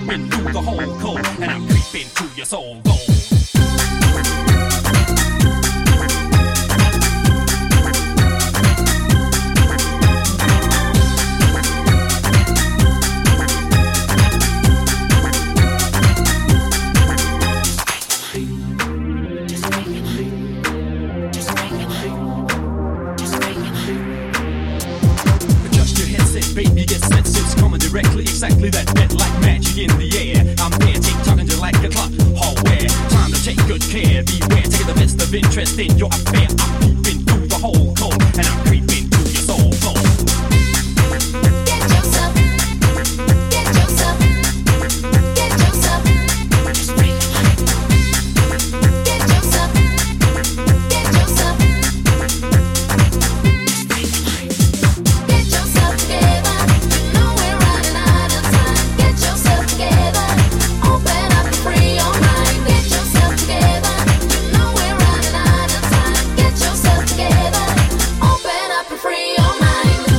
peeping through the whole cold, and I'm creeping to your soul. Go. Baby, get senses coming directly, exactly that bit like magic in the air. I'm there, tick-tocking just like a clock. Hallway, time to take good care. Beware, taking the best of interest in your affair. I'm peeping through the whole cold, and I'm creeping to your soul. Go. Get yourself, get yourself, get yourself, just breathe. Get yourself, get yourself, get yourself together. You know we're running out of time. Get yourself together. Open up and free your mind. Get yourself together. You know we're running out of time. Get yourself together. Open up and free your mind.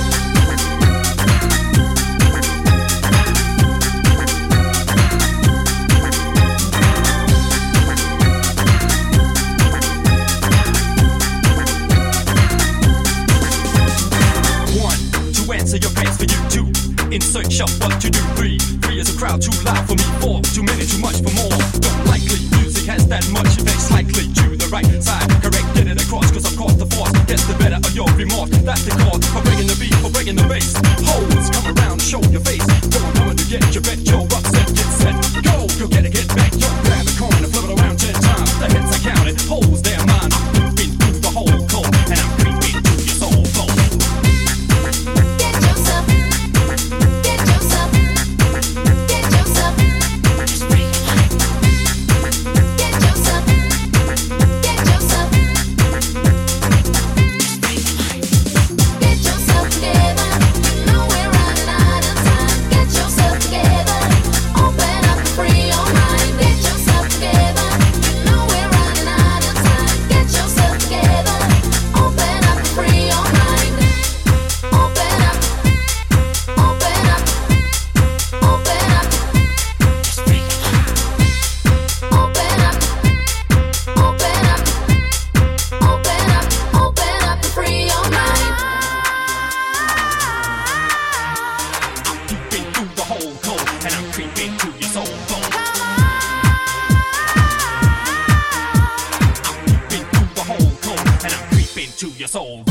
One, to answer your prayers for you. Two, in search of what to do. Three is a crowd too loud for me. Four, too many, too much for more. Don't likely, music has that much effect. Likely to the right side, correct, get it across. Cause of course the force gets the better of your remorse. That's the cause for breaking the beat, for breaking the bass. Hoes, come around, show your face. Go on, coming to get you, bet you're upset. Get set, go get it, get back. Yo, grab a coin and flip it around 10 times. The hits are counted, hoes, they're mine. I'm creeping through the whole cold, and I'm creeping to your soul. Go. Get yourself, get yourself, get yourself, just breathe. Get yourself, get yourself, just breathe. Get yourself together. You know we're running out of time. Get yourself together. Open up and free your mind. Get yourself together. You know we're running out of time. Get yourself together. Open up and free your mind. Open up, open up, open up, just breathe. Open up, open up, open up, open up and free your mind. I'm peeping through the whole cold, and I'm creeping to your soul. Go. I'm peeping through the whole cold, and I'm creeping to your soul.